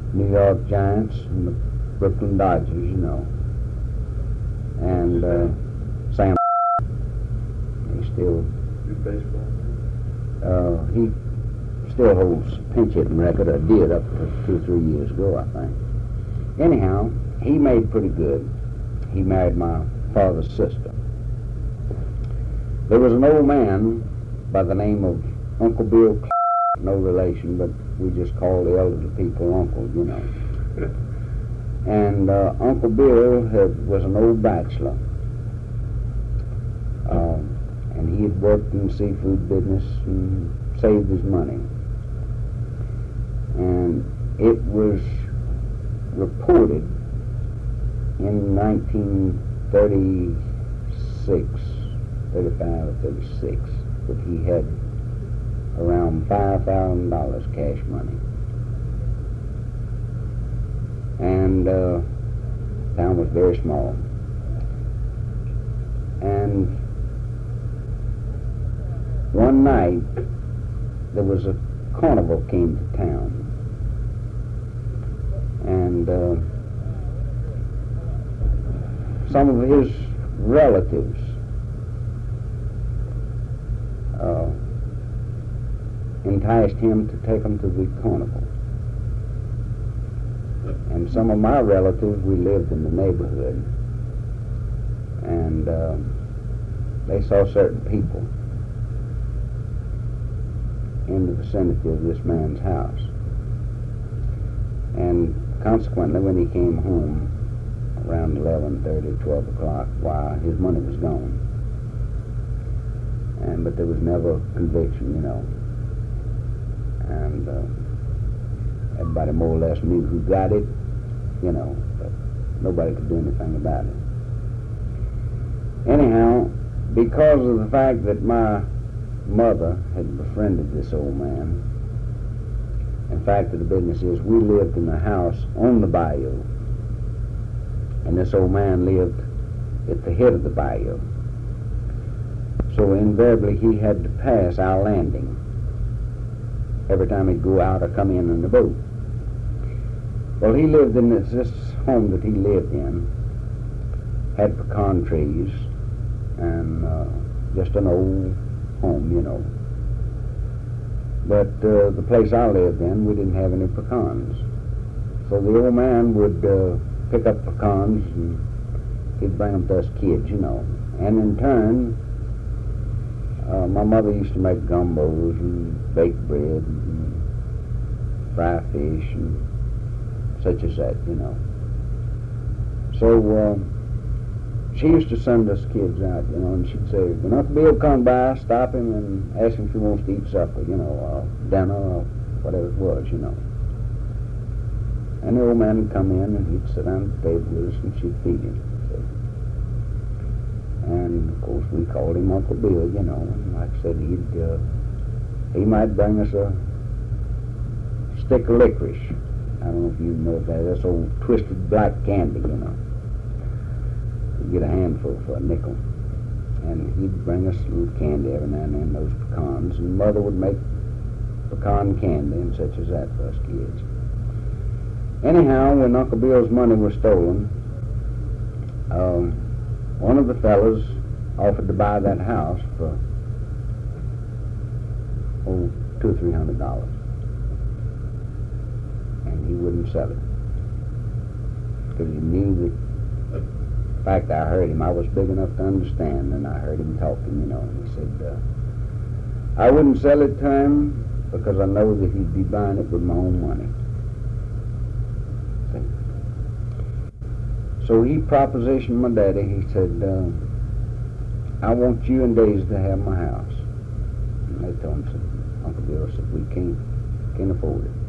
New York Giants and the Brooklyn Dodgers, you know. And Sam, he still, he still holds pinch hitting record, or did up to 2 or 3 years ago, I think. Anyhow, he made pretty good. He married my father's sister. There was an old man by the name of Uncle Bill Clark, no relation, but we just call the elderly people Uncle, you know. And Uncle Bill was an old bachelor. And he had worked in the seafood business and saved his money. And it was reported in 1936, 35 or 36, that he had around $5,000 cash money. And the town was very small. And one night there was a carnival came to town. And some of his relatives enticed him to take them to the carnival. And some of my relatives, we lived in the neighborhood, and they saw certain people in the vicinity of this man's house. And consequently, when he came home around 11:30, 12 o'clock, why, his money was gone. But there was never conviction, you know. And everybody more or less knew who got it, you know, but nobody could do anything about it. Anyhow, because of the fact that my mother had befriended this old man, in fact, the business is we lived in a house on the bayou, and this old man lived at the head of the bayou. So invariably he had to pass our landing every time he'd go out or come in the boat. Well, he lived in this home that he lived in, had pecan trees, and just an old home, you know. But the place I lived in, we didn't have any pecans. So the old man would pick up pecans and he'd bring them to us kids, you know. And in turn, my mother used to make gumbos and baked bread and fry fish and such as that, you know. So she used to send us kids out, you know, and she'd say, when Uncle Bill come by, stop him and ask him if he wants to eat supper, you know, or dinner or whatever it was, you know. And the old man would come in and he'd sit down at the table with us and she'd feed him. See? And of course we called him Uncle Bill, you know, and like I said, he might bring us a stick of licorice. I don't know if you know that. That's old twisted black candy, you know. You'd get a handful for a nickel. And he'd bring us a little candy every now and then, those pecans. And Mother would make pecan candy and such as that for us kids. Anyhow, when Uncle Bill's money was stolen, one of the fellas offered to buy that house for $200 or $300. And he wouldn't sell it. Because he knew that, in fact, I heard him. I was big enough to understand, and I heard him talking, you know. And he said, I wouldn't sell it to him because I know that he'd be buying it with my own money. So he propositioned my daddy. He said, I want you and Daisy to have my house. And they told him, said, Uncle Bill said, we can't afford it.